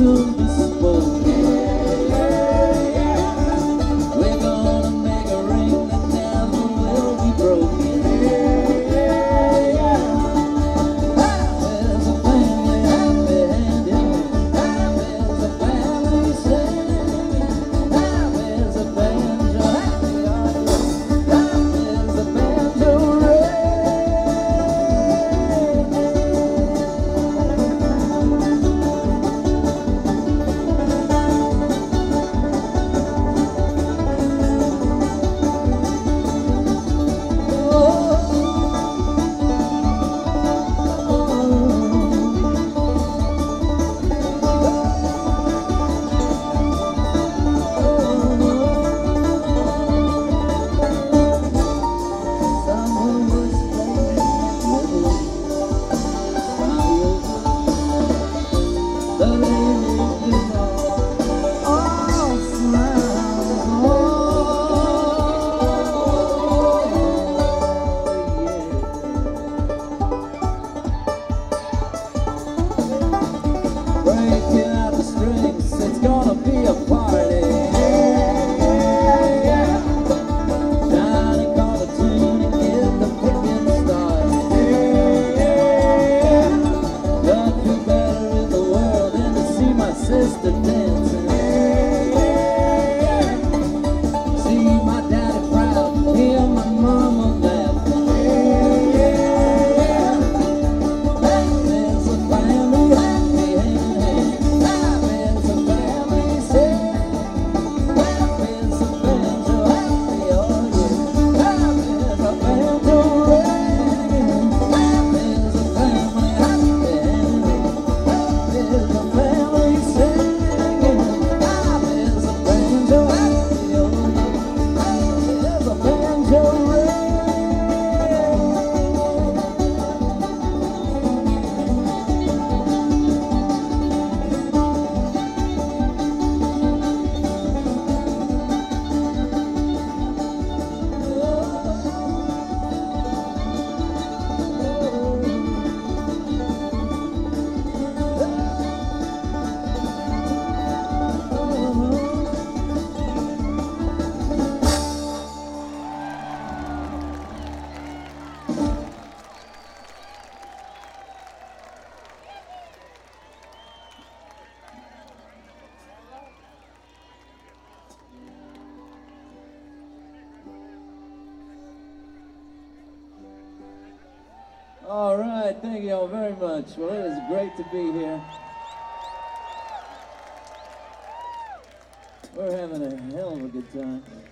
soon be spoken. We're gonna make a ring that never will be broken. There's a family happy hand in hand. There's a family singing. There's a banjo happy audience. There's a banjo ring. Breaking out the strings, it's gonna be a party. Trying to call the tune and get the picking started. Nothing better in the world than to see my sister dancing. See my daddy proud, hear my mama laughing. There's a family happy hand in hand. There's a family singing. There's a banjo happy audience. There's a banjo ringing. There's a family happy hand in hand. There's a family singing. There's a banjo happy audience. There's a banjo ringing. All right, thank you all very much. Well, it is great to be here. We're having a hell of a good time.